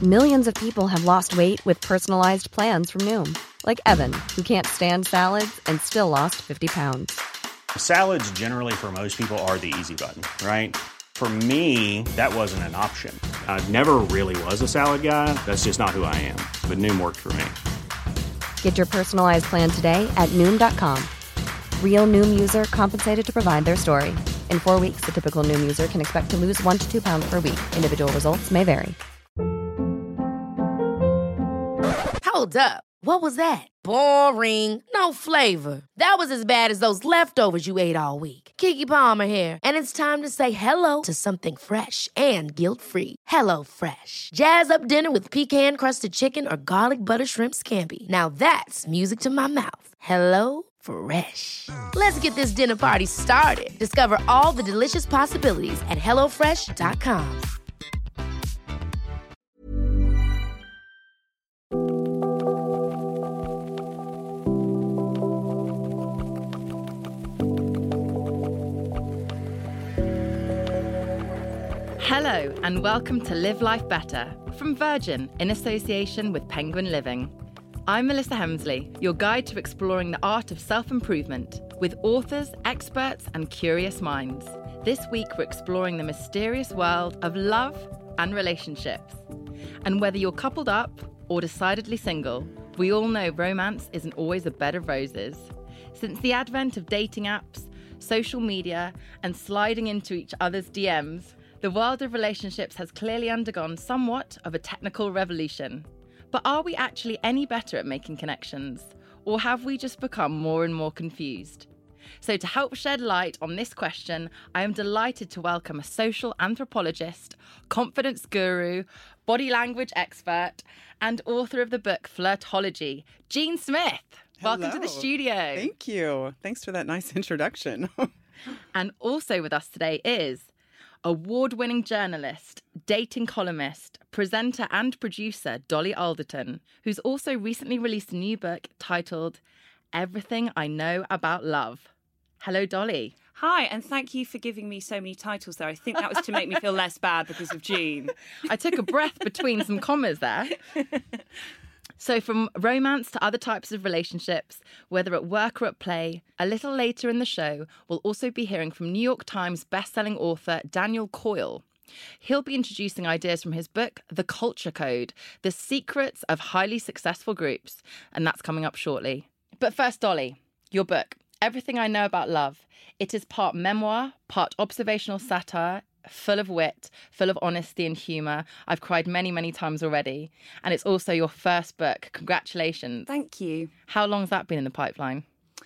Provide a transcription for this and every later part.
Millions of people have lost weight with personalized plans from Noom. Like Evan, who can't stand salads and still lost 50 pounds. Salads generally for most people are the easy button, right? For me, that wasn't an option. I never really was a salad guy. That's just not who I am. But Noom worked for me. Get your personalized plan today at Noom.com. Real Noom user compensated to provide their story. In 4 weeks, the typical Noom user can expect to lose 1 to 2 pounds per week. Individual results may vary. Hold up. What was that? Boring. No flavor. That was as bad as those leftovers you ate all week. Keke Palmer here, and it's time to say hello to something fresh and guilt-free. Hello Fresh. Jazz up dinner with pecan-crusted chicken or garlic butter shrimp scampi. Now that's music to my mouth. Hello Fresh. Let's get this dinner party started. Discover all the delicious possibilities at hellofresh.com. Hello and welcome to Live Life Better from Virgin in association with Penguin Living. I'm Melissa Hemsley, your guide to exploring the art of self-improvement with authors, experts and curious minds. This week we're exploring the mysterious world of love and relationships. And whether you're coupled up or decidedly single, we all know romance isn't always a bed of roses. Since the advent of dating apps, social media and sliding into each other's DMs, the world of relationships has clearly undergone somewhat of a technical revolution. But are we actually any better at making connections? Or have we just become more and more confused? So to help shed light on this question, I am delighted to welcome a social anthropologist, confidence guru, body language expert, and author of the book Flirtology, Jean Smith. Hello. Welcome to the studio. Thank you. Thanks for that nice introduction. And also with us today is award-winning journalist, dating columnist, presenter and producer Dolly Alderton, who's also recently released a new book titled Everything I Know About Love. Hello, Dolly. Hi, and thank you for giving me so many titles there. I think that was to make me feel less bad because of Jean. I took a breath between some commas there. So from romance to other types of relationships, whether at work or at play, a little later in the show, we'll also be hearing from New York Times bestselling author Daniel Coyle. He'll be introducing ideas from his book, The Culture Code, The Secrets of Highly Successful Groups, and that's coming up shortly. But first, Dolly, your book, Everything I Know About Love. It is part memoir, part observational satire, full of wit, full of honesty and humour. I've cried many, many times already. And it's also your first book. Congratulations. Thank you. How long's that been in the pipeline?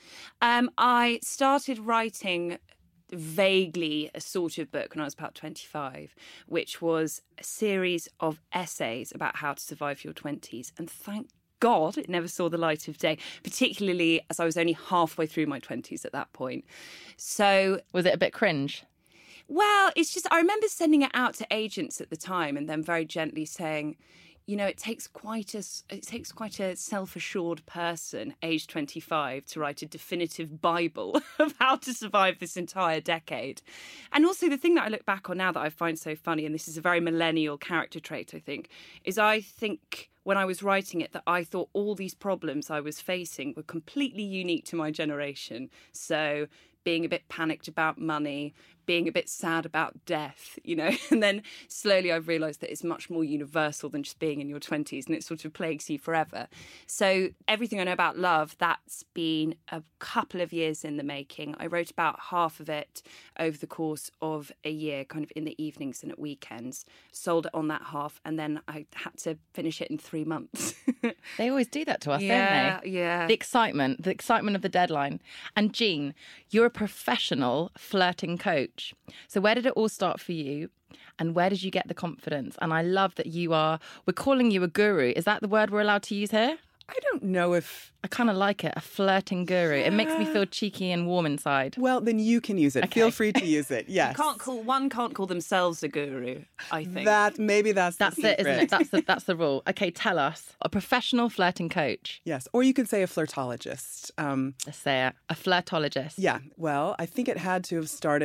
I started writing vaguely a sort of book when I was about 25, which was a series of essays about how to survive your 20s. And thank God it never saw the light of day, particularly as I was only halfway through my 20s at that point. So was it a bit cringe? Well, it's just, I remember sending it out to agents at the time and then very gently saying, you know, it takes quite a self-assured person, aged 25, to write a definitive Bible of how to survive this entire decade. And also the thing that I look back on now that I find so funny, and this is a very millennial character trait, I think, is I think when I was writing it that I thought all these problems I was facing were completely unique to my generation. So being a bit panicked about money, being a bit sad about death, you know, and then slowly I've realised that it's much more universal than just being in your 20s, and it sort of plagues you forever. So Everything I Know About Love, that's been a couple of years in the making. I wrote about half of it over the course of a year, kind of in the evenings and at weekends, sold it on that half, and then I had to finish it in 3 months. They always do that to us, don't they? Yeah. The excitement of the deadline. And Jean, you're a professional flirting coach. So where did it all start for you? And where did you get the confidence? And I love that we're calling you a guru. Is that the word we're allowed to use here? I don't know if... I kind of like it, a flirting guru. It makes me feel cheeky and warm inside. Well, then you can use it. Okay. Feel free to use it, yes. One can't call themselves a guru, I think. Maybe that's the secret. It, isn't it? That's the rule. Okay, tell us. A professional flirting coach. Yes, or you could say a flirtologist. Let's say it. A flirtologist. Yeah, well, I think it had to have started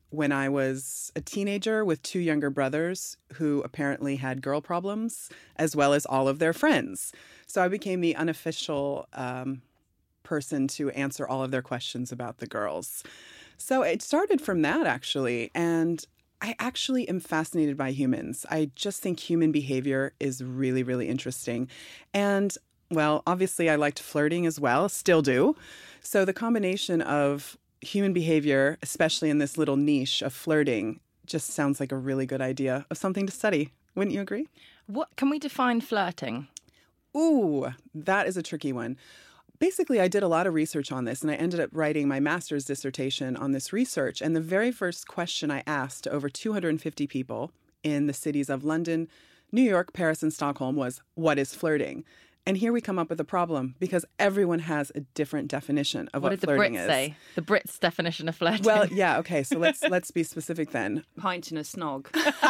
when I was a teenager with two younger brothers who apparently had girl problems, as well as all of their friends. So I became the unofficial person to answer all of their questions about the girls. So it started from that, actually. And I actually am fascinated by humans. I just think human behavior is really, really interesting. And, well, obviously I liked flirting as well, still do. So the combination of human behavior, especially in this little niche of flirting, just sounds like a really good idea of something to study. Wouldn't you agree? What can we define flirting? Ooh, that is a tricky one. Basically, I did a lot of research on this, and I ended up writing my master's dissertation on this research. And the very first question I asked to over 250 people in the cities of London, New York, Paris, and Stockholm was, what is flirting? And here we come up with a problem because everyone has a different definition of what flirting is. What did the Brits say? The Brits' definition of flirting. Well, yeah, okay, so let's be specific then. Pint and a snog.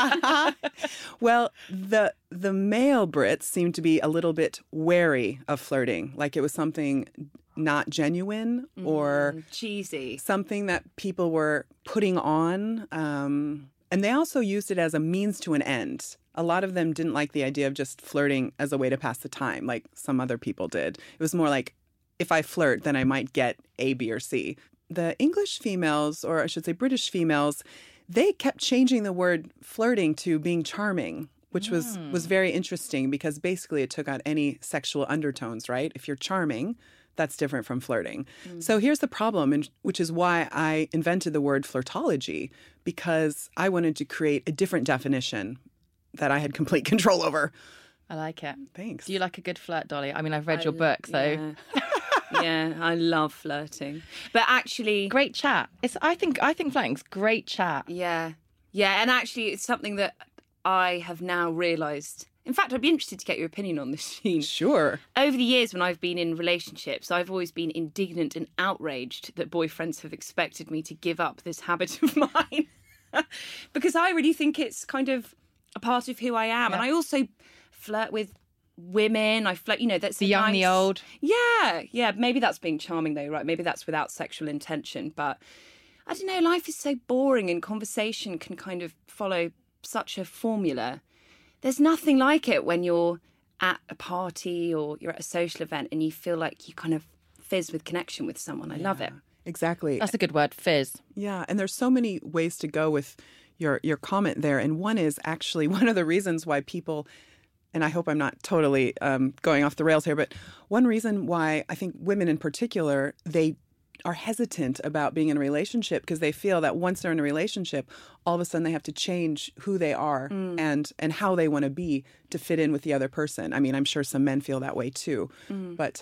Well, the male Brits seemed to be a little bit wary of flirting, like it was something not genuine or cheesy, something that people were putting on. And they also used it as a means to an end. A lot of them didn't like the idea of just flirting as a way to pass the time, like some other people did. It was more like, if I flirt, then I might get A, B, or C. The English females, or I should say British females, they kept changing the word flirting to being charming, which was very interesting because basically it took out any sexual undertones, right? If you're charming, that's different from flirting. So here's the problem, which is why I invented the word flirtology, because I wanted to create a different definition that I had complete control over. I like it. Thanks. Do you like a good flirt, Dolly? I mean, I've read your book, so... Yeah. Yeah, I love flirting. But actually... Great chat. I think flirting's great chat. Yeah. Yeah, and actually it's something that I have now realised. In fact, I'd be interested to get your opinion on this, Sheen. Sure. Over the years when I've been in relationships, I've always been indignant and outraged that boyfriends have expected me to give up this habit of mine. Because I really think it's kind of a part of who I am. Yeah. And I also flirt with women. I flirt, that's The young, the old. Yeah. Maybe that's being charming though, right? Maybe that's without sexual intention. But I don't know, life is so boring and conversation can kind of follow such a formula. There's nothing like it when you're at a party or you're at a social event and you feel like you kind of fizz with connection with someone. I love it. Exactly. That's a good word, fizz. Yeah, and there's so many ways to go with your comment there. And one is actually one of the reasons why people, and I hope I'm not totally going off the rails here, but one reason why I think women in particular, they are hesitant about being in a relationship because they feel that once they're in a relationship, all of a sudden they have to change who they are and how they want to be to fit in with the other person. I mean, I'm sure some men feel that way too. But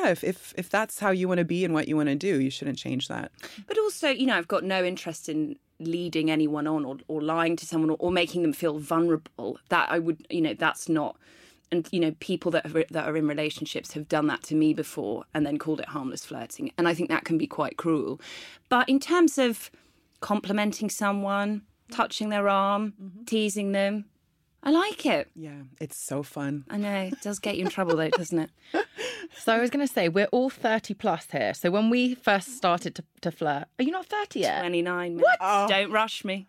if that's how you want to be and what you want to do, you shouldn't change that. But also, I've got no interest in leading anyone on or lying to someone or making them feel vulnerable. That I would, that's not... And, people that are in relationships have done that to me before and then called it harmless flirting. And I think that can be quite cruel. But in terms of complimenting someone, touching their arm, teasing them, I like it. Yeah, it's so fun. I know. It does get you in trouble, though, doesn't it? So I was going to say, we're all 30 plus here. So when we first started to flirt, are you not 30 yet? 29. What? Oh. Don't rush me.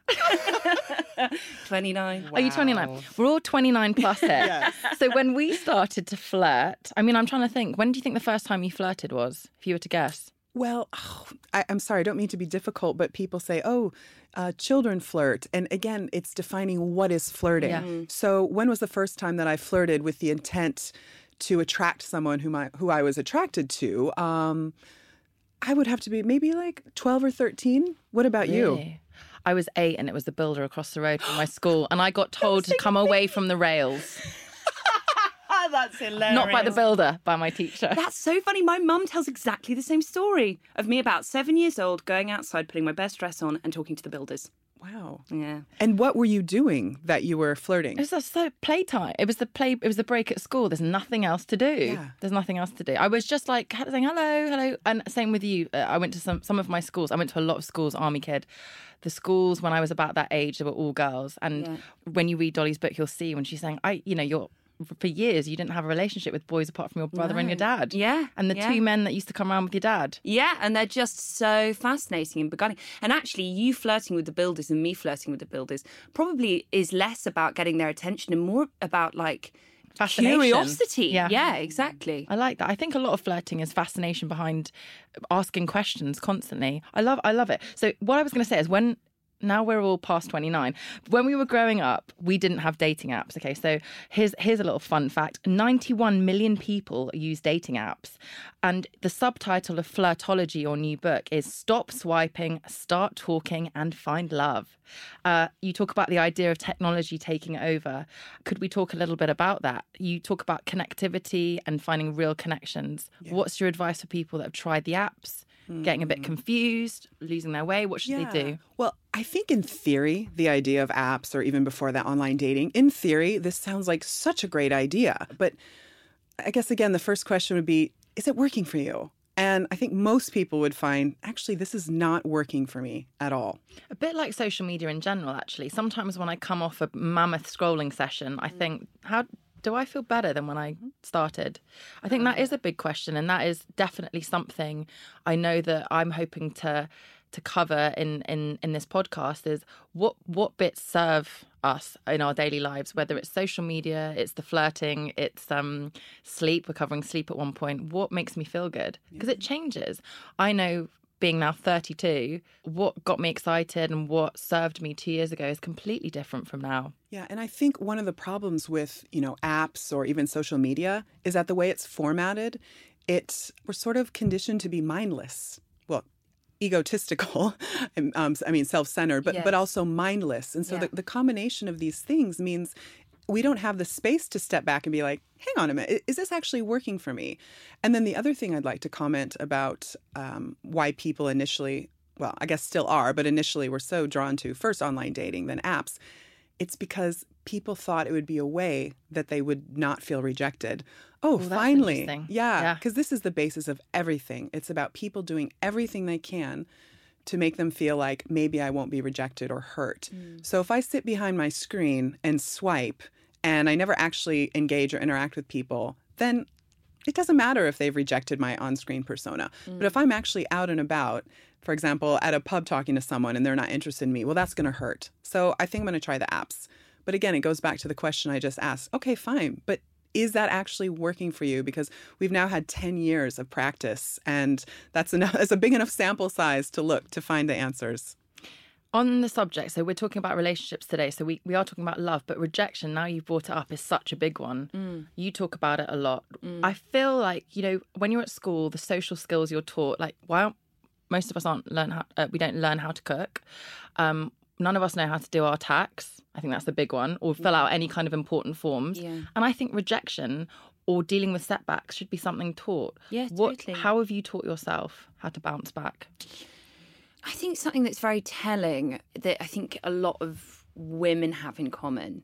29. Are you 29? We're all 29 plus here. Yes. So when we started to flirt, I mean, I'm trying to think, when do you think the first time you flirted was, if you were to guess? Well, I'm sorry, I don't mean to be difficult, but people say, children flirt. And again, it's defining what is flirting. Yeah. So when was the first time that I flirted with the intent to attract someone who I was attracted to? I would have to be maybe like 12 or 13. What about you? Really? I was 8 and it was the builder across the road from my school. And I got told to come away from the rails. That's hilarious. Not by the builder, by my teacher. That's so funny. My mum tells exactly the same story of me about 7 years old going outside, putting my best dress on and talking to the builders. Wow. Yeah. And what were you doing that you were flirting? It was just so playtime. It was the break at school. There's nothing else to do. Yeah. There's nothing else to do. I was just like saying hello. And same with you. I went to some of my schools. I went to a lot of schools, Army kid. The schools when I was about that age, they were all girls. And when you read Dolly's book, you'll see when she's saying, for years you didn't have a relationship with boys apart from your brother and your dad. Yeah. And the two men that used to come around with your dad. Yeah, and they're just so fascinating and beguiling. And actually, you flirting with the builders and me flirting with the builders probably is less about getting their attention and more about like Fascination. curiosity. Yeah. Yeah, exactly. I like that. I think a lot of flirting is fascination behind asking questions constantly. I love it. So what I was going to say is now we're all past 29. When we were growing up, we didn't have dating apps. Okay, so here's a little fun fact. 91 million people use dating apps. And the subtitle of Flirtology, your new book, is Stop Swiping, Start Talking and Find Love. You talk about the idea of technology taking over. Could we talk a little bit about that? You talk about connectivity and finding real connections. Yeah. What's your advice for people that have tried the apps? Getting a bit confused, losing their way? What should they do? Well, I think in theory, the idea of apps or even before that online dating, in theory, this sounds like such a great idea. But I guess, again, the first question would be, is it working for you? And I think most people would find, actually, this is not working for me at all. A bit like social media in general, actually. Sometimes when I come off a mammoth scrolling session, I think, how do I feel better than when I started? I think that is a big question, and that is definitely something I know that I'm hoping to cover in this podcast is what bits serve us in our daily lives, whether it's social media, it's the flirting, it's sleep. We're covering sleep at one point. What makes me feel good? Because it changes. I know, being now 32, what got me excited and what served me 2 years ago is completely different from now. Yeah, and I think one of the problems with, apps or even social media is that the way it's formatted, we're sort of conditioned to be mindless. Well, egotistical, self-centered, but also mindless. And so the combination of these things means we don't have the space to step back and be like, hang on a minute, is this actually working for me? And then the other thing I'd like to comment about why people initially, well, I guess still are, but initially were so drawn to first online dating, then apps. It's because people thought it would be a way that they would not feel rejected. Oh, finally. Yeah, because this is the basis of everything. It's about people doing everything they can to make them feel like maybe I won't be rejected or hurt. So if I sit behind my screen and swipe and I never actually engage or interact with people, then it doesn't matter if they've rejected my on-screen persona. But if I'm actually out and about, for example, at a pub talking to someone and they're not interested in me, well, that's going to hurt. So I think I'm going to try the apps. But again, it goes back to the question I just asked. Okay, fine. But is that actually working for you? Because we've now had 10 years of practice, and that's a big enough sample size to look to find the answers. On the subject, so we're talking about relationships today, so we are talking about love, but rejection, now you've brought it up, is such a big one. You talk about it a lot. I feel like, when you're at school, the social skills you're taught, like, why most of us we don't learn how to cook. None of us know how to do our tax. I think that's the big one, or fill out any kind of important forms. Yeah. And I think rejection or dealing with setbacks should be something taught. Yeah, totally. How have you taught yourself how to bounce back? I think something that's very telling that I think a lot of women have in common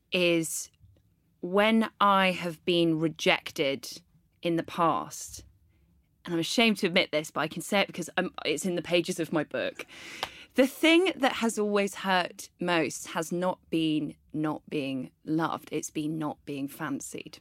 is when I have been rejected in the past, and I'm ashamed to admit this, but I can say it because it's in the pages of my book. The thing that has always hurt most has not been not being loved. It's been not being fancied.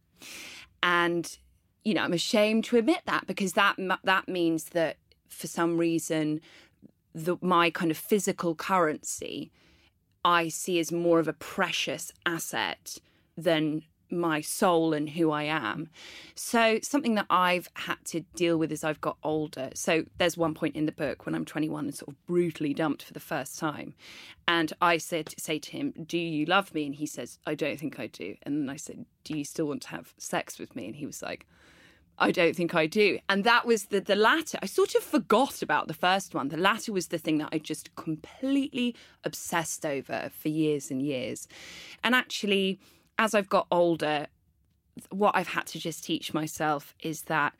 And, I'm ashamed to admit that because that means that for some reason, my kind of physical currency, I see as more of a precious asset than my soul and who I am. So something that I've had to deal with as I've got older. So there's one point in the book when I'm 21 and sort of brutally dumped for the first time. And I say to him, do you love me? And he says, I don't think I do. And then I said, do you still want to have sex with me? And he was like, I don't think I do. And that was the latter. I sort of forgot about the first one. The latter was the thing that I just completely obsessed over for years and years. And actually, as I've got older, what I've had to just teach myself is that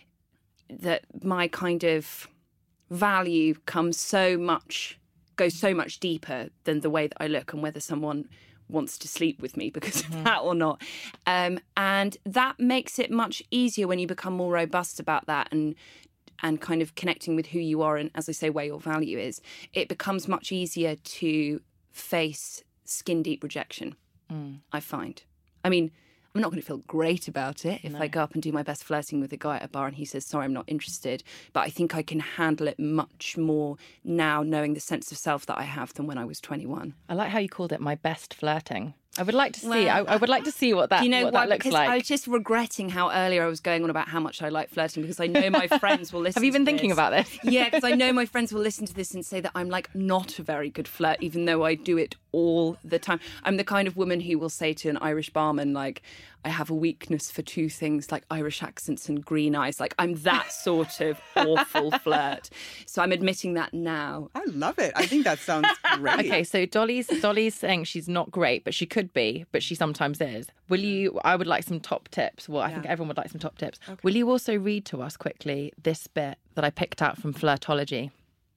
my kind of value goes so much deeper than the way that I look and whether someone wants to sleep with me because of that or not. And that makes it much easier when you become more robust about that and kind of connecting with who you are and, as I say, where your value is. It becomes much easier to face skin deep rejection. I find. I mean, I'm not going to feel great about it if I go up and do my best flirting with a guy at a bar and he says, sorry, I'm not interested. But I think I can handle it much more now, knowing the sense of self that I have, than when I was 21. I like how you called it my best flirting. I would like to see. I would like to see what that, that looks because like. I was just regretting how earlier I was going on about how much I like flirting, because I know my friends will listen. Have you been to thinking this. about this? Yeah, because I know my friends will listen to this and say that I'm like not a very good flirt, even though I do it all the time. I'm the kind of woman who will say to an Irish barman, like, I have a weakness for two things, like Irish accents and green eyes. Like, I'm that sort of awful flirt. So I'm admitting that now. I love it. I think that sounds great. Okay, so Dolly's saying she's not great, but she could be, but she sometimes is. I would like some top tips. Well, I think everyone would like some top tips. Okay. Will you also read to us quickly this bit that I picked out from Flirtology?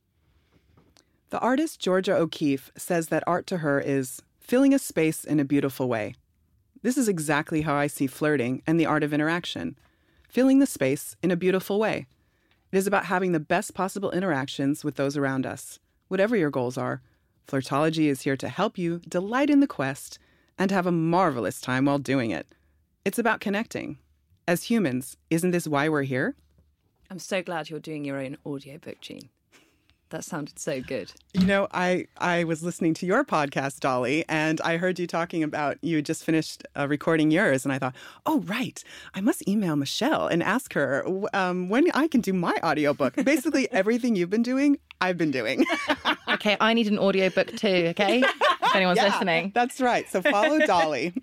The artist Georgia O'Keeffe says that art to her is filling a space in a beautiful way. This is exactly how I see flirting and the art of interaction. Filling the space in a beautiful way. It is about having the best possible interactions with those around us. Whatever your goals are, Flirtology is here to help you delight in the quest and have a marvelous time while doing it. It's about connecting. As humans, isn't this why we're here? I'm so glad you're doing your own audiobook, Jean. That sounded so good. You know, I was listening to your podcast, Dolly, and I heard you talking about you had just finished recording yours, and I thought, oh, right, I must email Michelle and ask her when I can do my audiobook. Basically, everything you've been doing, I've been doing. Okay, I need an audiobook too, okay? If anyone's listening. That's right. So follow Dolly.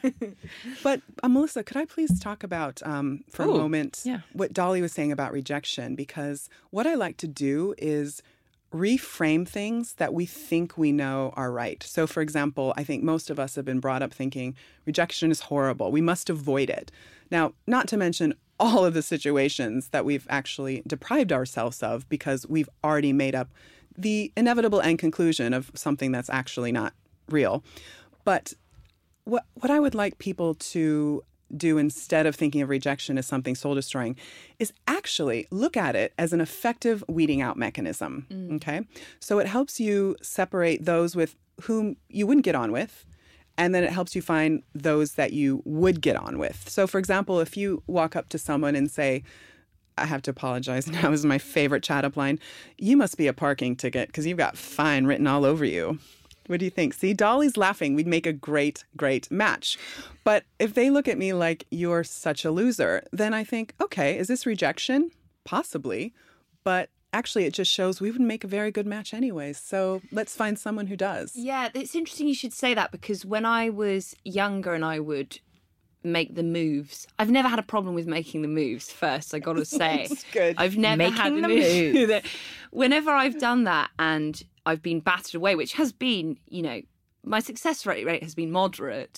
But Melissa, could I please talk about, for a moment, what Dolly was saying about rejection? Because what I like to do is reframe things that we think we know are right. So, for example, I think most of us have been brought up thinking rejection is horrible. We must avoid it. Now, not to mention all of the situations that we've actually deprived ourselves of because we've already made up the inevitable end conclusion of something that's actually not real. But what I would like people to do instead of thinking of rejection as something soul-destroying is actually look at it as an effective weeding out mechanism, okay? So it helps you separate those with whom you wouldn't get on with, and then it helps you find those that you would get on with. So, for example, if you walk up to someone and say, I have to apologize now, this is my favorite chat-up line, you must be a parking ticket because you've got fine written all over you. What do you think? See, Dolly's laughing. We'd make a great, great match. But if they look at me like you're such a loser, then I think, okay, is this rejection? Possibly. But actually, it just shows we would make a very good match anyways. So let's find someone who does. Yeah, it's interesting you should say that, because when I was younger and I would make the moves, I've never had a problem with making the moves first, I got to say. That's good. I've never had Making the the moves. Whenever I've done that and I've been battered away, which has been, my success rate has been moderate.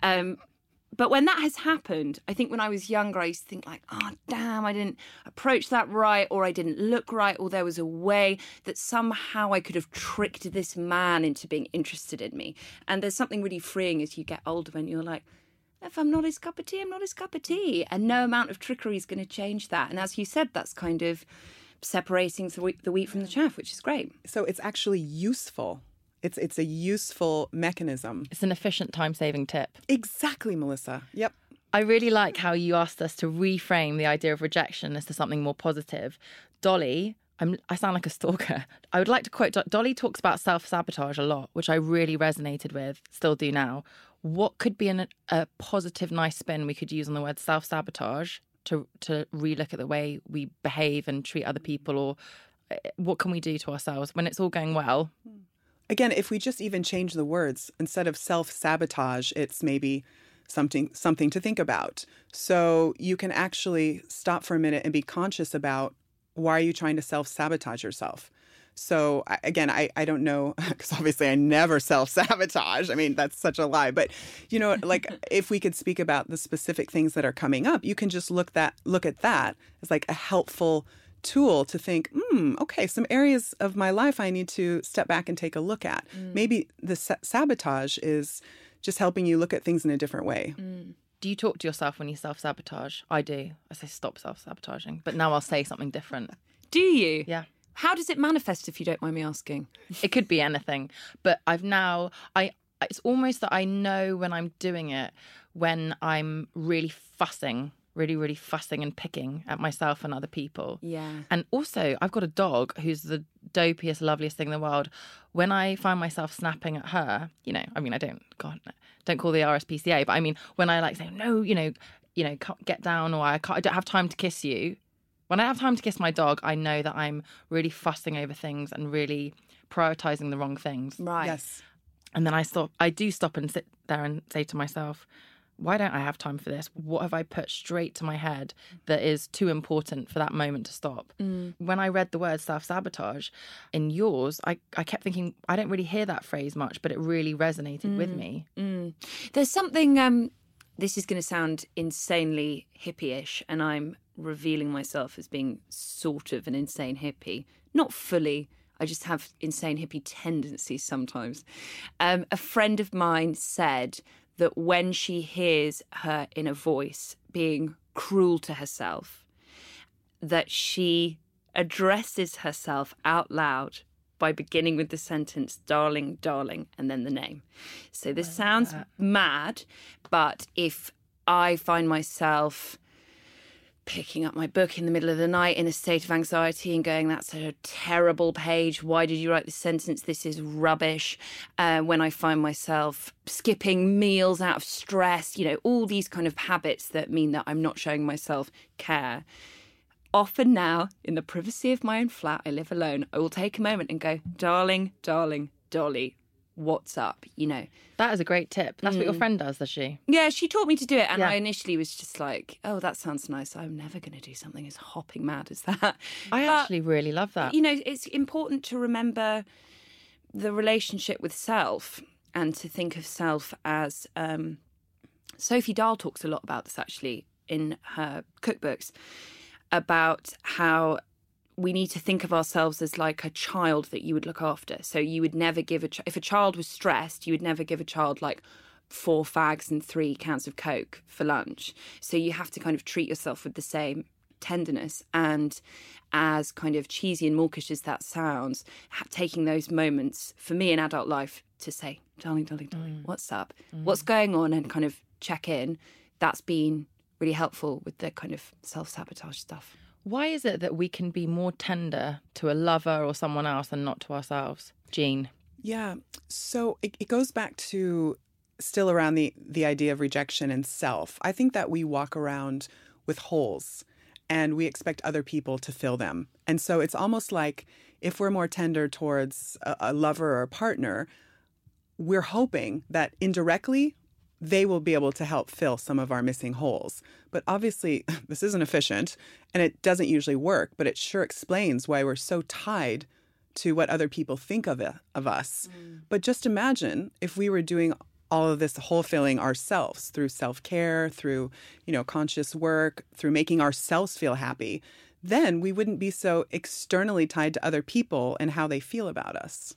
But when that has happened, I think when I was younger, I used to think like, oh, damn, I didn't approach that right, or I didn't look right, or there was a way that somehow I could have tricked this man into being interested in me. And there's something really freeing as you get older when you're like, if I'm not his cup of tea, I'm not his cup of tea. And no amount of trickery is going to change that. And as you said, that's kind of separating the wheat from the chaff, which is great. So it's actually useful. It's a useful mechanism. It's an efficient time-saving tip. Exactly, Melissa. Yep. I really like how you asked us to reframe the idea of rejection as to something more positive. Dolly, I sound like a stalker. I would like to quote, Dolly talks about self-sabotage a lot, which I really resonated with, still do now. What could be a positive, nice spin we could use on the word self-sabotage to relook at the way we behave and treat other people, or what can we do to ourselves when it's all going well? Again, if we just even change the words, instead of self-sabotage, it's maybe something to think about. So you can actually stop for a minute and be conscious about, why are you trying to self-sabotage yourself? So again, I don't know, because obviously I never self-sabotage. I mean, that's such a lie. But, like if we could speak about the specific things that are coming up, you can just look at that as like a helpful tool to think, okay, some areas of my life I need to step back and take a look at. Maybe the sabotage is just helping you look at things in a different way. Do you talk to yourself when you self-sabotage? I do. I say stop self-sabotaging, but now I'll say something different. Do you? Yeah. How does it manifest, if you don't mind me asking? It could be anything, but it's almost that I know when I'm doing it, when I'm really fussing, really fussing and picking at myself and other people. Yeah. And also, I've got a dog who's the dopiest, loveliest thing in the world. When I find myself snapping at her, I don't call the RSPCA, but I mean, when I say, no, get down, or I don't have time to kiss you. When I have time to kiss my dog, I know that I'm really fussing over things and really prioritizing the wrong things. Right. Yes. And then I do stop and sit there and say to myself, why don't I have time for this? What have I put straight to my head that is too important for that moment to stop? When I read the word self-sabotage in yours, I kept thinking, I don't really hear that phrase much, but it really resonated with me. There's something, this is going to sound insanely hippie-ish, and I'm revealing myself as being sort of an insane hippie. Not fully. I just have insane hippie tendencies sometimes. A friend of mine said that when she hears her inner voice being cruel to herself, that she addresses herself out loud by beginning with the sentence, darling, darling, and then the name. So this sounds mad, but if I find myself picking up my book in the middle of the night in a state of anxiety and going, that's a terrible page. Why did you write this sentence? This is rubbish. When I find myself skipping meals out of stress, all these kind of habits that mean that I'm not showing myself care. Often now, in the privacy of my own flat, I live alone, I will take a moment and go, darling, darling, Dolly, what's up? That is a great tip. That's what your friend does she? Yeah, she taught me to do it. And Yeah. I initially was just like, oh, that sounds nice. I'm never going to do something as hopping mad as that. I actually really love that. It's important to remember the relationship with self and to think of self as... Sophie Dahl talks a lot about this, actually, in her cookbooks, about how we need to think of ourselves as like a child that you would look after. So you would never give if a child was stressed, you would never give a child like 4 fags and 3 cans of Coke for lunch. So you have to kind of treat yourself with the same tenderness. And as kind of cheesy and mawkish as that sounds, taking those moments for me in adult life to say, darling, darling, darling, what's up? What's going on? And kind of check in. That's been really helpful with the kind of self-sabotage stuff. Why is it that we can be more tender to a lover or someone else and not to ourselves? Jean? Yeah. So it goes back to still around the idea of rejection and self. I think that we walk around with holes and we expect other people to fill them. And so it's almost like if we're more tender towards a lover or a partner, we're hoping that indirectly they will be able to help fill some of our missing holes. But obviously, this isn't efficient, and it doesn't usually work, but it sure explains why we're so tied to what other people think of us. But just imagine if we were doing all of this hole filling ourselves through self-care, through, conscious work, through making ourselves feel happy, then we wouldn't be so externally tied to other people and how they feel about us.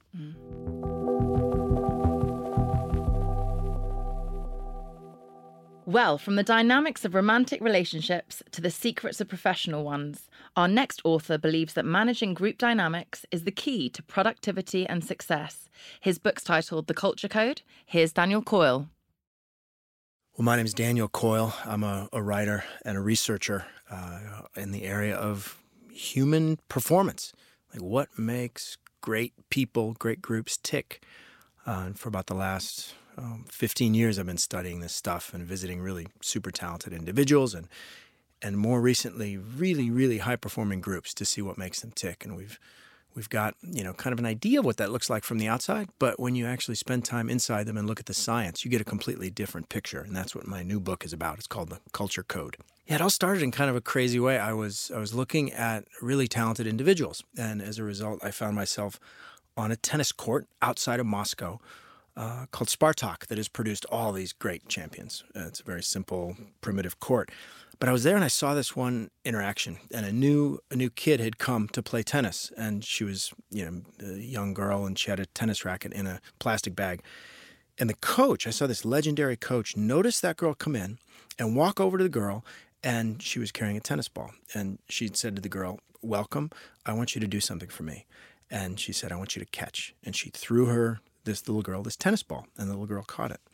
Well, from the dynamics of romantic relationships to the secrets of professional ones, our next author believes that managing group dynamics is the key to productivity and success. His book's titled The Culture Code. Here's Daniel Coyle. Well, my name is Daniel Coyle. I'm a writer and a researcher in the area of human performance. Like what makes great people, great groups tick. And for about the last 15 years, I've been studying this stuff and visiting really super talented individuals and more recently, really, really high-performing groups to see what makes them tick. And we've got, kind of an idea of what that looks like from the outside, but when you actually spend time inside them and look at the science, you get a completely different picture. And that's what my new book is about. It's called The Culture Code. Yeah, it all started in kind of a crazy way. I was looking at really talented individuals, and as a result, I found myself on a tennis court outside of Moscow called Spartak that has produced all these great champions. It's a very simple, primitive court. But I was there and I saw this one interaction, and a new kid had come to play tennis, and she was, a young girl, and she had a tennis racket in a plastic bag. And the coach, I saw this legendary coach, notice that girl come in and walk over to the girl, and she was carrying a tennis ball. And she'd said to the girl, "Welcome, I want you to do something for me." And she said, "I want you to catch." And she threw this little girl this tennis ball, and the little girl caught it.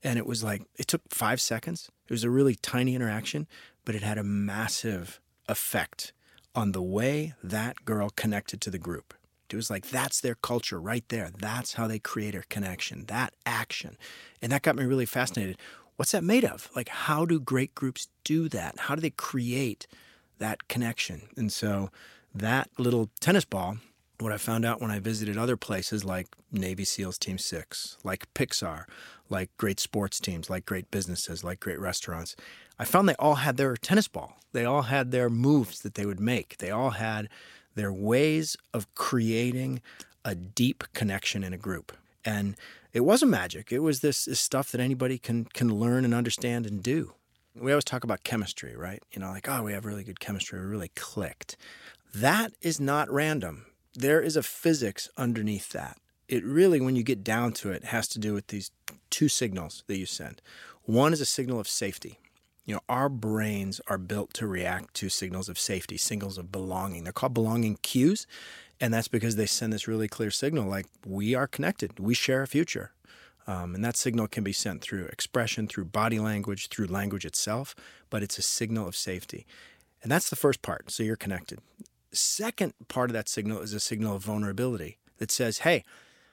And it was like, it took 5 seconds. It was a really tiny interaction, but it had a massive effect on the way that girl connected to the group. It was like, that's their culture right there. That's how they create a connection, that action. And that got me really fascinated. What's that made of? Like, how do great groups do that? How do they create that connection? And so that little tennis ball, what I found out when I visited other places like Navy SEALs Team 6, like Pixar, like great sports teams, like great businesses, like great restaurants, I found they all had their tennis ball. They all had their moves that they would make. They all had their ways of creating a deep connection in a group. And it wasn't magic. It was this stuff that anybody can learn and understand and do. We always talk about chemistry, right? Like, oh, we have really good chemistry. We really clicked. That is not random. There is a physics underneath that. It really, when you get down to it, has to do with these two signals that you send. One is a signal of safety. Our brains are built to react to signals of safety, signals of belonging. They're called belonging cues, and that's because they send this really clear signal like we are connected, we share a future. And that signal can be sent through expression, through body language, through language itself, but it's a signal of safety. And that's the first part, so you're connected. Second part of that signal is a signal of vulnerability that says, hey,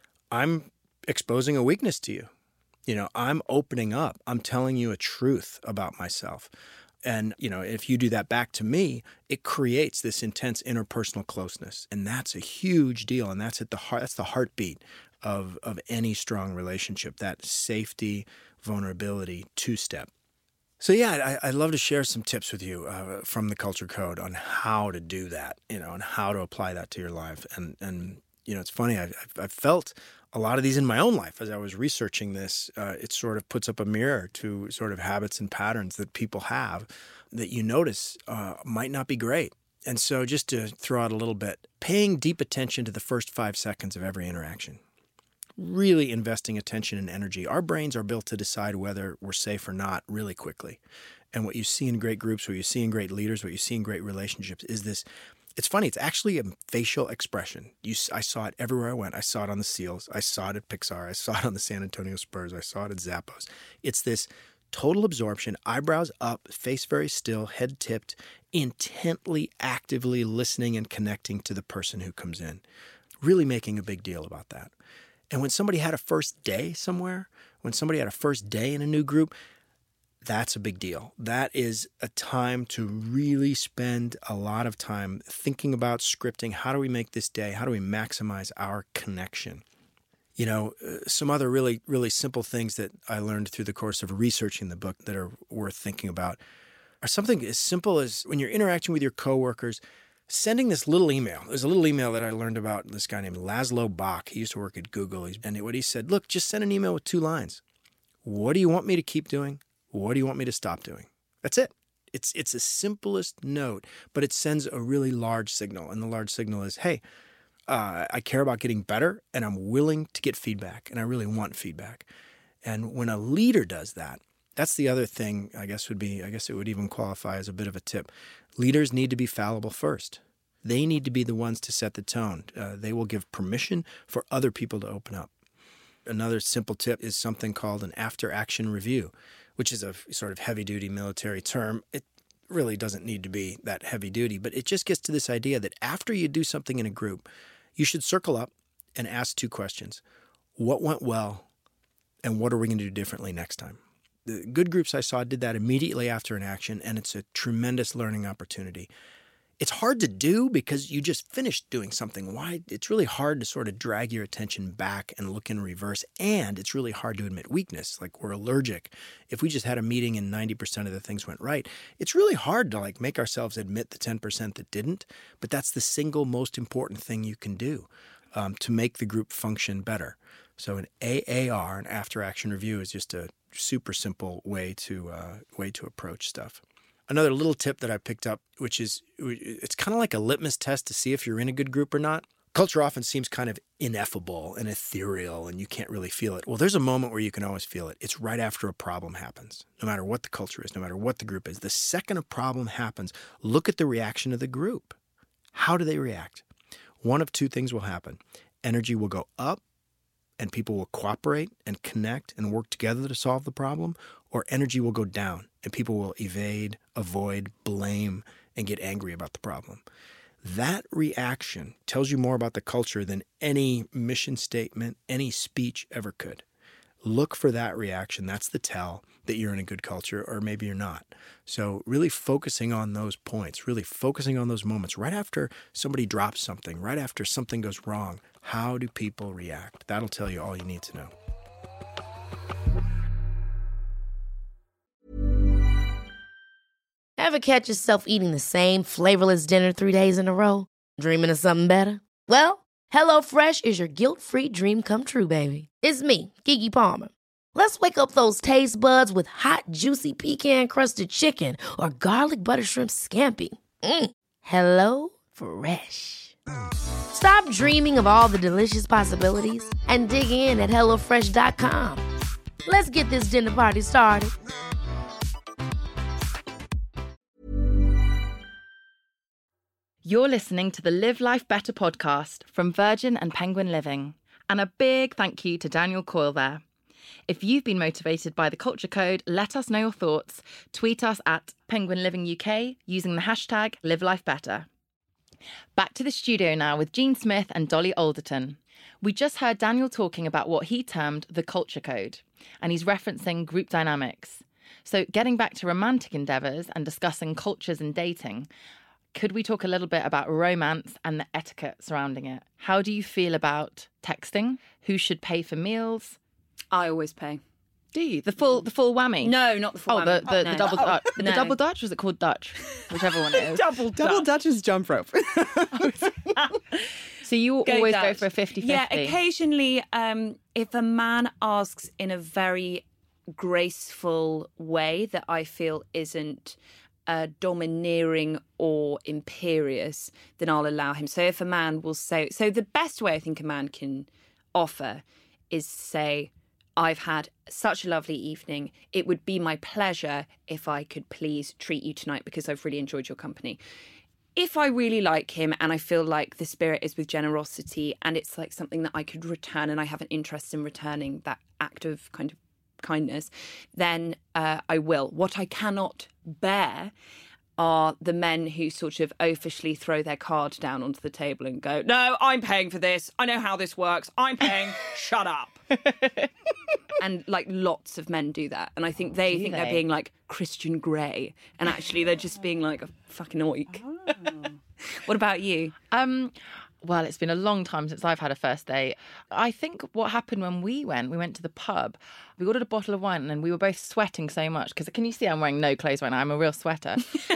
I'm exposing a weakness to you. I'm opening up. I'm telling you a truth about myself. And, if you do that back to me, it creates this intense interpersonal closeness. And that's a huge deal. And that's at the heart. That's the heartbeat of any strong relationship, that safety, vulnerability, two-step. So yeah, I'd love to share some tips with you from the Culture Code on how to do that, and how to apply that to your life. And it's funny, I've felt a lot of these in my own life as I was researching this. It sort of puts up a mirror to sort of habits and patterns that people have that you notice might not be great. And so just to throw out a little bit, paying deep attention to the first 5 seconds of every interaction. Really investing attention and energy. Our brains are built to decide whether we're safe or not really quickly. And what you see in great groups, what you see in great leaders, what you see in great relationships is this. It's funny. It's actually a facial expression. I saw it everywhere I went. I saw it on the SEALs. I saw it at Pixar. I saw it on the San Antonio Spurs. I saw it at Zappos. It's this total absorption, eyebrows up, face very still, head tipped, intently, actively listening and connecting to the person who comes in. Really making a big deal about that. And when somebody had a first day somewhere, when somebody had a first day in a new group, that's a big deal. That is a time to really spend a lot of time thinking about scripting. How do we make this day? How do we maximize our connection? Some other really, really simple things that I learned through the course of researching the book that are worth thinking about are something as simple as when you're interacting with your coworkers, sending this little email. There's a little email that I learned about this guy named Laszlo Bock. He used to work at Google. And what he said, look, just send an email with 2 lines. What do you want me to keep doing? What do you want me to stop doing? That's it. It's the simplest note, but it sends a really large signal. And the large signal is, hey, I care about getting better and I'm willing to get feedback and I really want feedback. And when a leader does that, that's the other thing I guess it would even qualify as a bit of a tip. Leaders need to be fallible first. They need to be the ones to set the tone. They will give permission for other people to open up. Another simple tip is something called an after-action review, which is a sort of heavy-duty military term. It really doesn't need to be that heavy-duty, but it just gets to this idea that after you do something in a group, you should circle up and ask 2 questions. What went well, and what are we going to do differently next time? The good groups I saw did that immediately after an action, and it's a tremendous learning opportunity. It's hard to do because you just finished doing something. Why? It's really hard to sort of drag your attention back and look in reverse, and it's really hard to admit weakness. Like we're allergic. If we just had a meeting and 90% of the things went right, it's really hard to make ourselves admit the 10% that didn't, but that's the single most important thing you can do to make the group function better. So an AAR, an after-action review, is just a super simple way to approach stuff. Another little tip that I picked up, which is it's kind of like a litmus test to see if you're in a good group or not. Culture often seems kind of ineffable and ethereal, and you can't really feel it. Well, there's a moment where you can always feel it. It's right after a problem happens, no matter what the culture is, no matter what the group is. The second a problem happens, look at the reaction of the group. How do they react? One of 2 things will happen. Energy will go up and people will cooperate and connect and work together to solve the problem, or energy will go down and people will evade, avoid, blame, and get angry about the problem. That reaction tells you more about the culture than any mission statement, any speech ever could. Look for that reaction. That's the tell that you're in a good culture, or maybe you're not. So really focusing on those points, really focusing on those moments right after somebody drops something, right after something goes wrong. How do people react? That'll tell you all you need to know. Ever catch yourself eating the same flavorless dinner 3 days in a row? Dreaming of something better? Well, HelloFresh is your guilt-free dream come true, baby. It's me, Keke Palmer. Let's wake up those taste buds with hot, juicy pecan-crusted chicken or garlic butter shrimp scampi. Hello Fresh. Stop dreaming of all the delicious possibilities and dig in at HelloFresh.com. Let's get this dinner party started. You're listening to the Live Life Better podcast from Virgin and Penguin Living. And a big thank you to Daniel Coyle there. If you've been motivated by the Culture Code, let us know your thoughts. Tweet us at Penguin Living UK using the hashtag #LiveLifeBetter. Back to the studio now with Jean Smith and Dolly Alderton. We just heard Daniel talking about what he termed the Culture Code, and he's referencing group dynamics. So getting back to romantic endeavours and discussing cultures and dating, could we talk a little bit about romance and the etiquette surrounding it? How do you feel about texting? Who should pay for meals? I always pay. Do you? The full whammy? No, not the full whammy. The double Dutch. No. The double Dutch, or was it called Dutch? Whichever one it is. Double Dutch is jump rope. So you always go for a 50-50? Yeah, occasionally if a man asks in a very graceful way that I feel isn't domineering or imperious, then I'll allow him. So if a man will say... So the best way I think a man can offer is say, I've had such a lovely evening. It would be my pleasure if I could please treat you tonight because I've really enjoyed your company. If I really like him and I feel like the spirit is with generosity and it's like something that I could return and I have an interest in returning that act of kind of kindness, then I will. What I cannot bear are the men who sort of oafishly throw their card down onto the table and go, no, I'm paying for this. I know how this works. I'm paying. Shut up. And like lots of men do that. And I think they think they're being like Christian Grey. And actually they're just being like a fucking oik. Oh. What about you? Well, it's been a long time since I've had a first date. I think what happened when we went to the pub, we ordered a bottle of wine and we were both sweating so much because can you see I'm wearing no clothes right now? I'm a real sweater.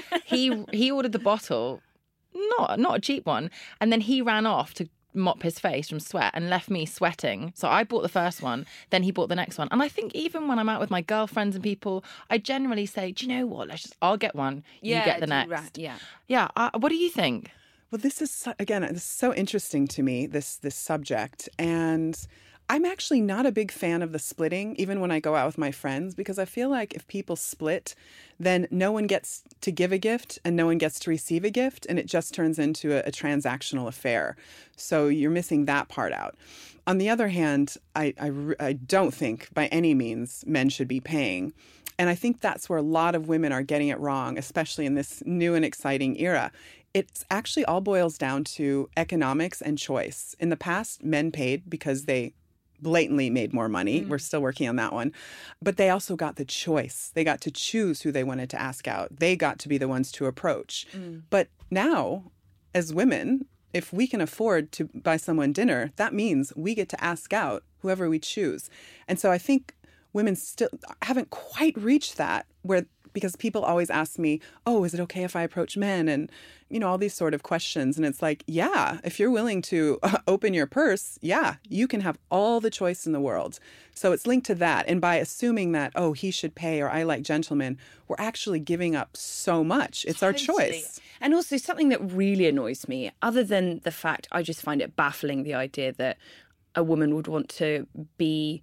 He ordered the bottle, not a cheap one, and then he ran off to mop his face from sweat and left me sweating. So I bought the first one, then he bought the next one. And I think even when I'm out with my girlfriends and people, I generally say, do you know what? I'll get one, you get the next. Right, yeah. Yeah. What do you think? Well, this is so interesting to me, this subject. And I'm actually not a big fan of the splitting, even when I go out with my friends, because I feel like if people split, then no one gets to give a gift and no one gets to receive a gift. And it just turns into a transactional affair. So you're missing that part out. On the other hand, I don't think by any means men should be paying. And I think that's where a lot of women are getting it wrong, especially in this new and exciting era. It's actually all boils down to economics and choice. In the past, men paid because they blatantly made more money. We're still working on that one. But they also got the choice. They got to choose who they wanted to ask out. They got to be the ones to approach. But now, as women, if we can afford to buy someone dinner, that means we get to ask out whoever we choose. And so I think women still haven't quite reached that because people always ask me, oh, is it okay if I approach men? And, all these sort of questions. And it's like, yeah, if you're willing to open your purse, yeah, you can have all the choice in the world. So it's linked to that. And by assuming that, oh, he should pay or I like gentlemen, we're actually giving up so much. It's our choice. And also something that really annoys me, other than the fact I just find it baffling, the idea that a woman would want to be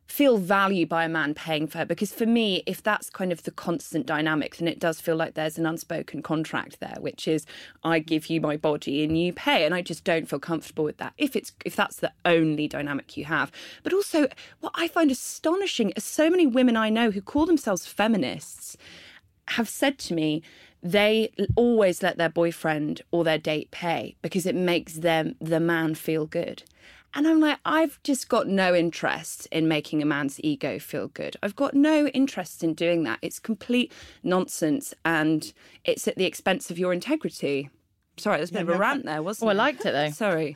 feel value by a man paying for her. Because for me, if that's kind of the constant dynamic, then it does feel like there's an unspoken contract there, which is I give you my body and you pay. And I just don't feel comfortable with that if that's the only dynamic you have. But also, what I find astonishing is so many women I know who call themselves feminists have said to me they always let their boyfriend or their date pay because it makes them, the man, feel good. And I'm like, I've just got no interest in making a man's ego feel good. I've got no interest in doing that. It's complete nonsense and it's at the expense of your integrity. Sorry, there's a bit of a rant there, wasn't Oh, it? I liked it though. Sorry.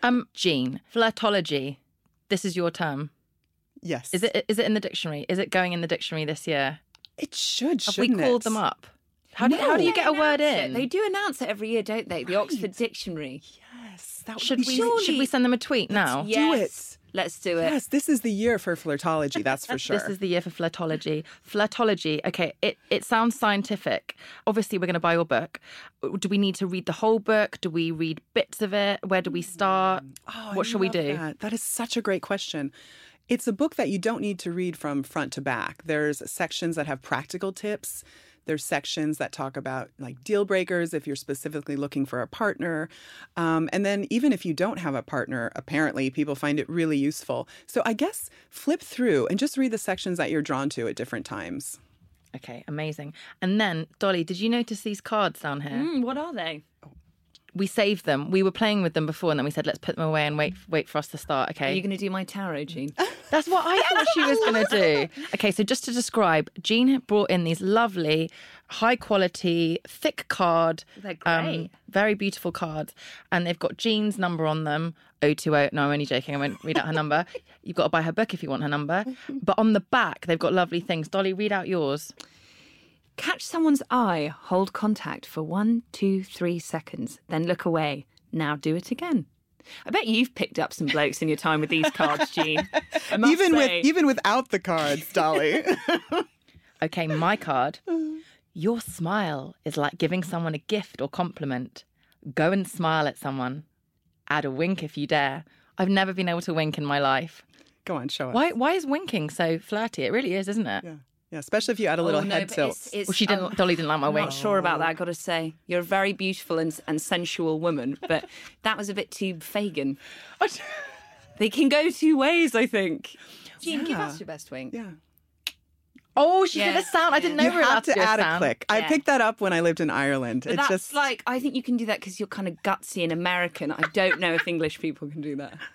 Jean, flirtology. This is your term. Yes. Is it in the dictionary? Is it going in the dictionary this year? It should, Have we shouldn't called it? them up? How do you get a word in? They do announce it every year, don't they? The Oxford Dictionary. Yes. That Should would be we send them a tweet now? Yes. Let's do it. Yes, this is the year for flirtology, that's for sure. This is the year for flirtology. Flirtology, okay, it sounds scientific. Obviously, we're going to buy your book. Do we need to read the whole book? Do we read bits of it? Where do we start? What shall we do? That is such a great question. It's a book that you don't need to read from front to back. There's sections that have practical tips. There's sections that talk about like deal breakers if you're specifically looking for a partner. And then even if you don't have a partner, apparently people find it really useful. So I guess flip through and just read the sections that you're drawn to at different times. Okay, amazing. And then, Dolly, did you notice these cards down here? What are they? We saved them. We were playing with them before and then we said, let's put them away and wait for us to start, okay? Are you going to do my tarot, Jean? That's what I thought she was going to do. Okay, so just to describe, Jean brought in these lovely, high-quality, thick card. They're great. Very beautiful cards. And they've got Jean's number on them, 020. No, I'm only joking. I won't read out her number. You've got to buy her book if you want her number. But on the back, they've got lovely things. Dolly, read out yours. Catch someone's eye, hold contact for 1, 2, 3 seconds, then look away. Now do it again. I bet you've picked up some blokes in your time with these cards, Jean. I must say. Even without the cards, Dolly. Okay, my card. Your smile is like giving someone a gift or compliment. Go and smile at someone. Add a wink if you dare. I've never been able to wink in my life. Go on, show us. Why is winking so flirty? It really is, isn't it? Yeah, especially if you add a little head tilt. Well, Dolly didn't like my I'm wink. not sure about that, I've got to say. You're a very beautiful and sensual woman, but that was a bit too Fagin. They can go two ways, I think. Jean, give us your best wink. Yeah. Oh, she did a sound. I didn't know You we were allowed have to do a add a sound. click. I picked that up when I lived in Ireland. But It's that's just like, I think you can do that because you're kind of gutsy and American. I don't know if English people can do that.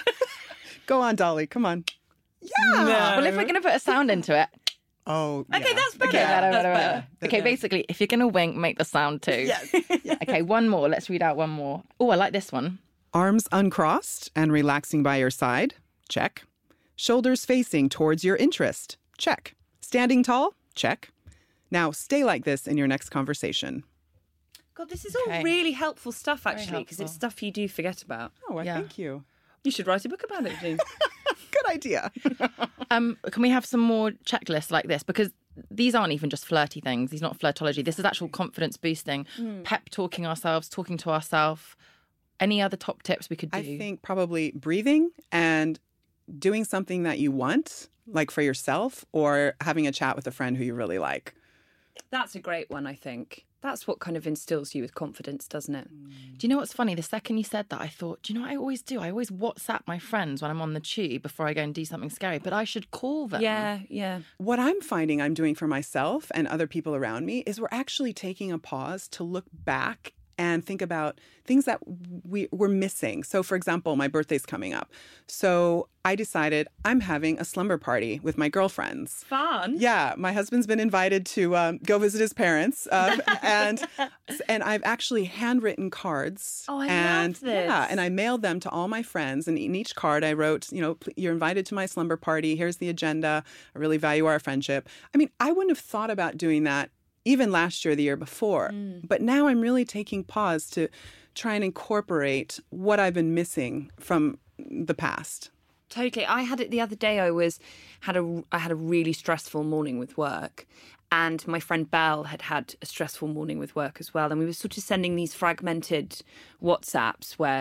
Go on, Dolly. Come on. Yeah. Well, if we're going to put a sound into it. Oh, Okay, yeah. that's better. Okay, That's better. better. Okay, basically, if you're going to wink, make the sound too. Yes. Okay, one more. Let's read out one more. Oh, I like this one. Arms uncrossed and relaxing by your side. Check. Shoulders facing towards your interest. Check. Standing tall. Check. Now stay like this in your next conversation. God, this is all Okay. really helpful stuff, actually, because helpful. it's stuff you do forget about. Oh, Yeah. thank you. You should write a book about it, Jean. Good idea. Can we have some more checklists like this? Because these aren't even just flirty things. These are not flirtology. This is actual confidence boosting, pep talking ourselves, talking to ourselves. Any other top tips we could do? I think probably breathing and doing something that you want, like for yourself, or having a chat with a friend who you really like. That's a great one, I think. That's what kind of instills you with confidence, doesn't it? Do you know what's funny? The second you said that, I thought, do you know what I always do? I always WhatsApp my friends when I'm on the tube before I go and do something scary, but I should call them. Yeah. What I'm finding I'm doing for myself and other people around me is we're actually taking a pause to look back and think about things that we're missing. So, for example, my birthday's coming up. So I decided I'm having a slumber party with my girlfriends. Fun. Yeah, my husband's been invited to go visit his parents, and I've actually handwritten cards. Oh, I and, love this. Yeah, and I mailed them to all my friends, and in each card I wrote, you're invited to my slumber party. Here's the agenda. I really value our friendship. I mean, I wouldn't have thought about doing that even last year, the year before. But now I'm really taking pause to try and incorporate what I've been missing from the past. Totally. I had it the other day. I had a really stressful morning with work, and my friend Belle had a stressful morning with work as well. And we were sort of sending these fragmented WhatsApps where,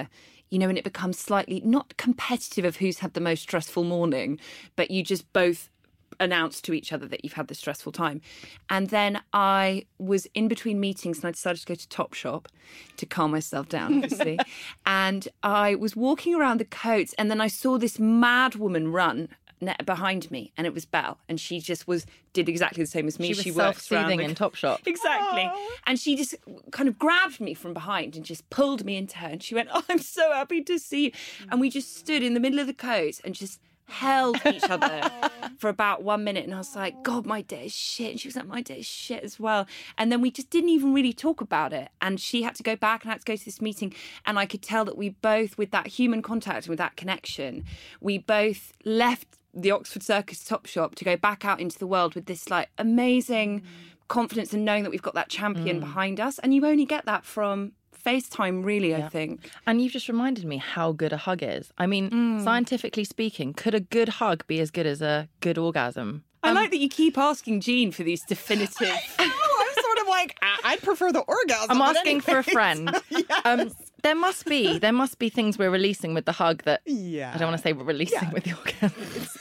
you know, and it becomes slightly not competitive of who's had the most stressful morning, but you just both announce to each other that you've had this stressful time. And then I was in between meetings and I decided to go to Topshop to calm myself down, obviously. And I was walking around the coats and then I saw this mad woman run behind me, and it was Belle, and she just did exactly the same as me. She was works around self-soothing in Topshop. Exactly. And she just kind of grabbed me from behind and just pulled me into her, and she went, "Oh, I'm so happy to see you." And we just stood in the middle of the coast and just held each other for about 1 minute, and I was like, "God, my day is shit." And she was like, "My day is shit as well." And then we just didn't even really talk about it, and she had to go back and I had to go to this meeting, and I could tell that we both, with that human contact and with that connection, we both left the Oxford Circus Topshop to go back out into the world with this like amazing confidence and knowing that we've got that champion behind us. And you only get that from FaceTime, really, I think. And you've just reminded me how good a hug is. I mean, scientifically speaking, could a good hug be as good as a good orgasm? I like that you keep asking Jean for these definitive... I'm sort of like, I'd prefer the orgasm. I'm asking for a friend. Yes. There must be things we're releasing with the hug that Yeah. I don't want to say we're releasing with the orgasm.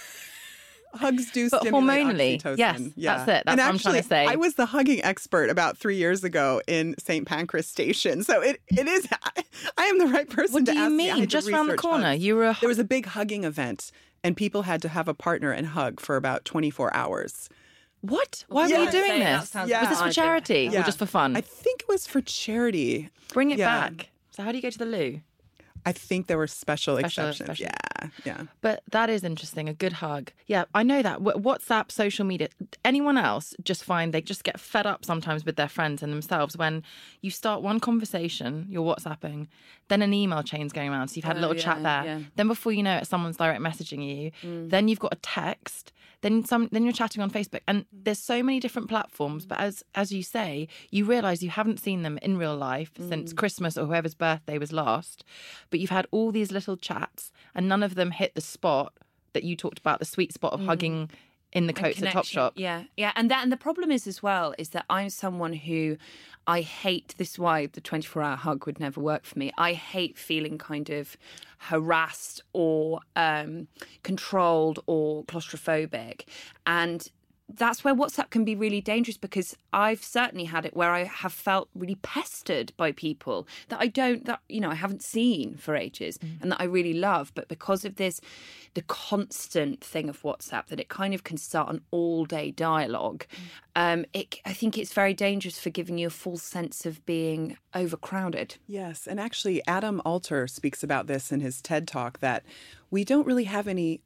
Hugs do But stimulate hormonally, oxytocin. yes, Yeah. that's it. That's and what I'm trying to say. I was the hugging expert about 3 years ago in St. Pancras Station. So it is, I am the right person What to do you ask. I had mean? to Just round the research corner. hugs. You were There was a big hugging event and people had to have a partner and hug for about 24 hours. What? Why were Yeah. you doing That this? sounds Yeah. Was this for charity or just for fun? I think it was for charity. Bring it Yeah. back. So how do you go to the loo? I think there were special exceptions. exceptions. Yeah. But that is interesting. A good hug. Yeah, I know that. WhatsApp, social media, anyone else just find they just get fed up sometimes with their friends and themselves when you start one conversation, you're WhatsApping, then an email chain's going around. So you've had a little chat there. Yeah. Then before you know it, someone's direct messaging you. Then you've got a text. Then you're chatting on Facebook. And there's so many different platforms. But as you say, you realise you haven't seen them in real life since Christmas or whoever's birthday was last. But you've had all these little chats and none of them hit the spot that you talked about, the sweet spot of hugging in the coats at Topshop. Yeah. And the problem is as well is that I'm someone who I hate this why the 24-hour hug would never work for me. I hate feeling kind of harassed or controlled or claustrophobic. And that's where WhatsApp can be really dangerous because I've certainly had it where I have felt really pestered by people that I haven't seen for ages and that I really love. But because of the constant thing of WhatsApp, that it kind of can start an all-day dialogue, I think it's very dangerous for giving you a false sense of being overcrowded. Yes. And actually, Adam Alter speaks about this in his TED Talk, that we don't really have any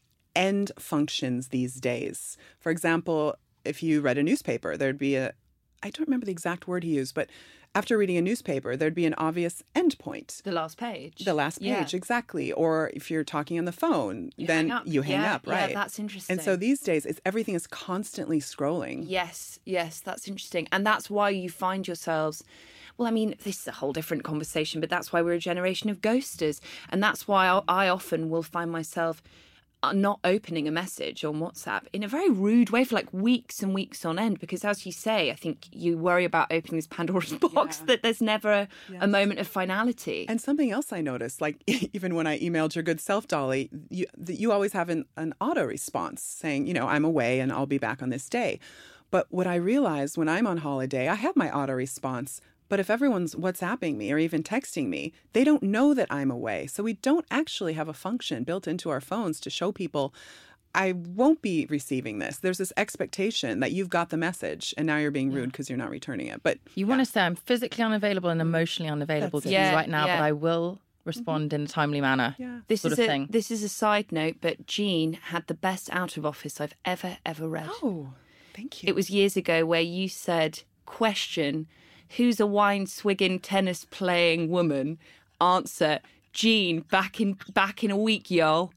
end functions these days. For example, if you read a newspaper, there'd be I don't remember the exact word he used, but after reading a newspaper, there'd be an obvious end point. The last page. The last page, exactly. Or if you're talking on the phone, then you hang up, right? Yeah, that's interesting. And so these days, everything is constantly scrolling. Yes, that's interesting. And that's why you find yourselves... Well, I mean, this is a whole different conversation, but that's why we're a generation of ghosters. And that's why I often will find myself not opening a message on WhatsApp in a very rude way for like weeks and weeks on end, because as you say, I think you worry about opening this Pandora's box that there's never a moment of finality. And something else I noticed, like even when I emailed your good self, Dolly, you always have an auto response saying, I'm away and I'll be back on this day. But what I realized when I'm on holiday, I have my auto response. But if everyone's WhatsApping me or even texting me, they don't know that I'm away. So we don't actually have a function built into our phones to show people, I won't be receiving this. There's this expectation that you've got the message and now you're being rude because you're not returning it. But you want to say I'm physically unavailable and emotionally unavailable to you right now, but I will respond in a timely manner. Yeah. This is a side note, but Jean had the best out of office I've ever read. Oh, thank you. It was years ago where you said, question, who's a wine-swigging, tennis-playing woman? Answer, Jean, back in a week, y'all.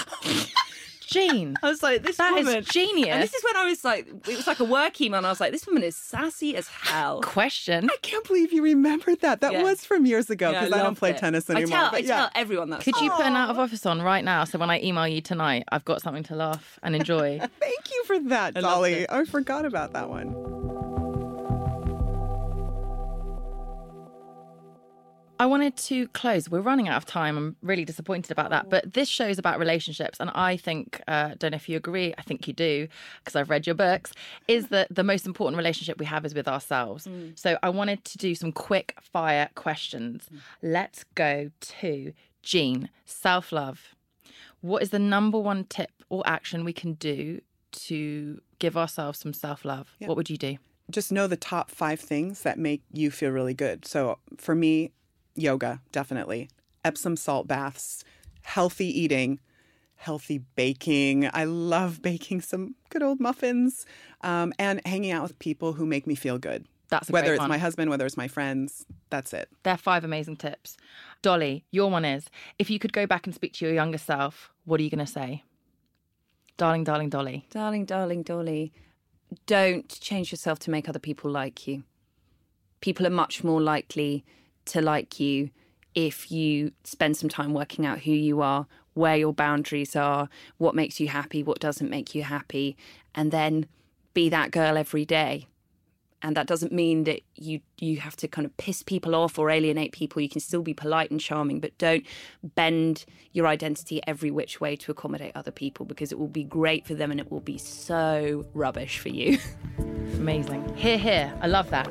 Jean. I was like, this that woman... is genius. And this is when I was like, it was like a work email, and I was like, this woman is sassy as hell. Question. I can't believe you remembered that. That was from years ago because I don't play tennis anymore. I tell everyone that. Could you put an out of office on right now so when I email you tonight, I've got something to laugh and enjoy? Thank you for that, Dolly. I forgot about that one. I wanted to close. We're running out of time. I'm really disappointed about that. But this show is about relationships. And I think, don't know if you agree, I think you do, because I've read your books, is that the most important relationship we have is with ourselves. So I wanted to do some quick fire questions. Let's go to Jean, self-love. What is the number one tip or action we can do to give ourselves some self-love? What would you do? Just know the top 5 things that make you feel really good. So for me, yoga, definitely. Epsom salt baths, healthy eating, healthy baking. I love baking some good old muffins, and hanging out with people who make me feel good. That's whether it's one. my husband, whether it's my friends, that's it. They're 5 amazing tips. Dolly, your one is, if you could go back and speak to your younger self, what are you going to say? Darling, darling, Dolly. Darling, darling, Dolly, don't change yourself to make other people like you. People are much more likely to like you if you spend some time working out who you are, where your boundaries are, what makes you happy, what doesn't make you happy, and then be that girl every day. And that doesn't mean that you have to kind of piss people off or alienate people. You can still be polite and charming, but don't bend your identity every which way to accommodate other people, because it will be great for them and it will be so rubbish for you. Amazing. Hear, hear. I love that.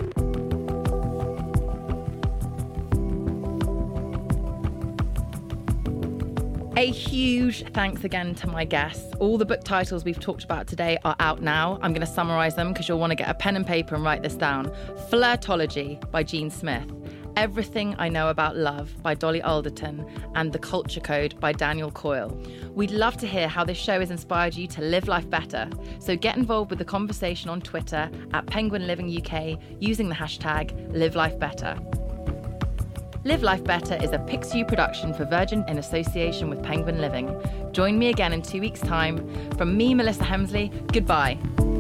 A huge thanks again to my guests. All the book titles we've talked about today are out now. I'm going to summarise them because you'll want to get a pen and paper and write this down. Flirtology by Jean Smith, Everything I Know About Love by Dolly Alderton, and The Culture Code by Daniel Coyle. We'd love to hear how this show has inspired you to live life better. So get involved with the conversation on Twitter at Penguin Living UK using the hashtag #LiveLifeBetter. Live Life Better is a Picsou production for Virgin in association with Penguin Living. Join me again in 2 weeks' time. From me, Melissa Hemsley, goodbye.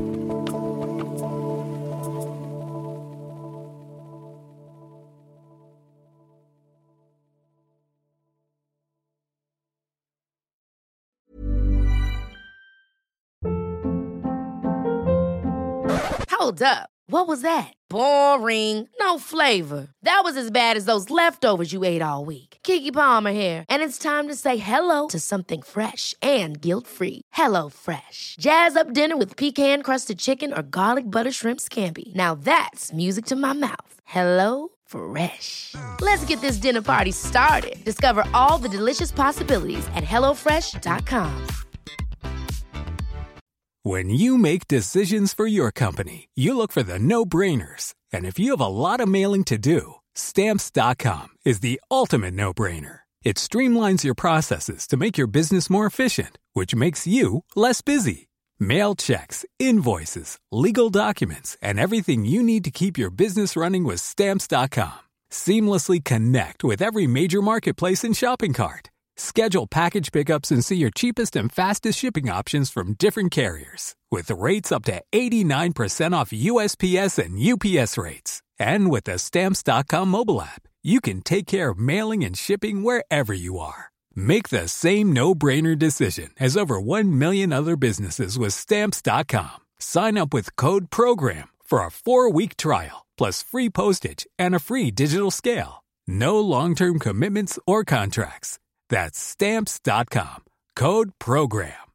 Hold up. What was that? Boring. No flavor. That was as bad as those leftovers you ate all week. Keke Palmer here, and it's time to say hello to something fresh and guilt-free. Hello Fresh. Jazz up dinner with pecan-crusted chicken or garlic butter shrimp scampi. Now that's music to my mouth. Hello Fresh. Let's get this dinner party started. Discover all the delicious possibilities at HelloFresh.com. When you make decisions for your company, you look for the no-brainers. And if you have a lot of mailing to do, Stamps.com is the ultimate no-brainer. It streamlines your processes to make your business more efficient, which makes you less busy. Mail checks, invoices, legal documents, and everything you need to keep your business running with Stamps.com. Seamlessly connect with every major marketplace and shopping cart. Schedule package pickups and see your cheapest and fastest shipping options from different carriers, with rates up to 89% off USPS and UPS rates. And with the Stamps.com mobile app, you can take care of mailing and shipping wherever you are. Make the same no-brainer decision as over 1 million other businesses with Stamps.com. Sign up with code PROGRAM for a 4-week trial, plus free postage and a free digital scale. No long-term commitments or contracts. That's Stamps.com. Code PROGRAM.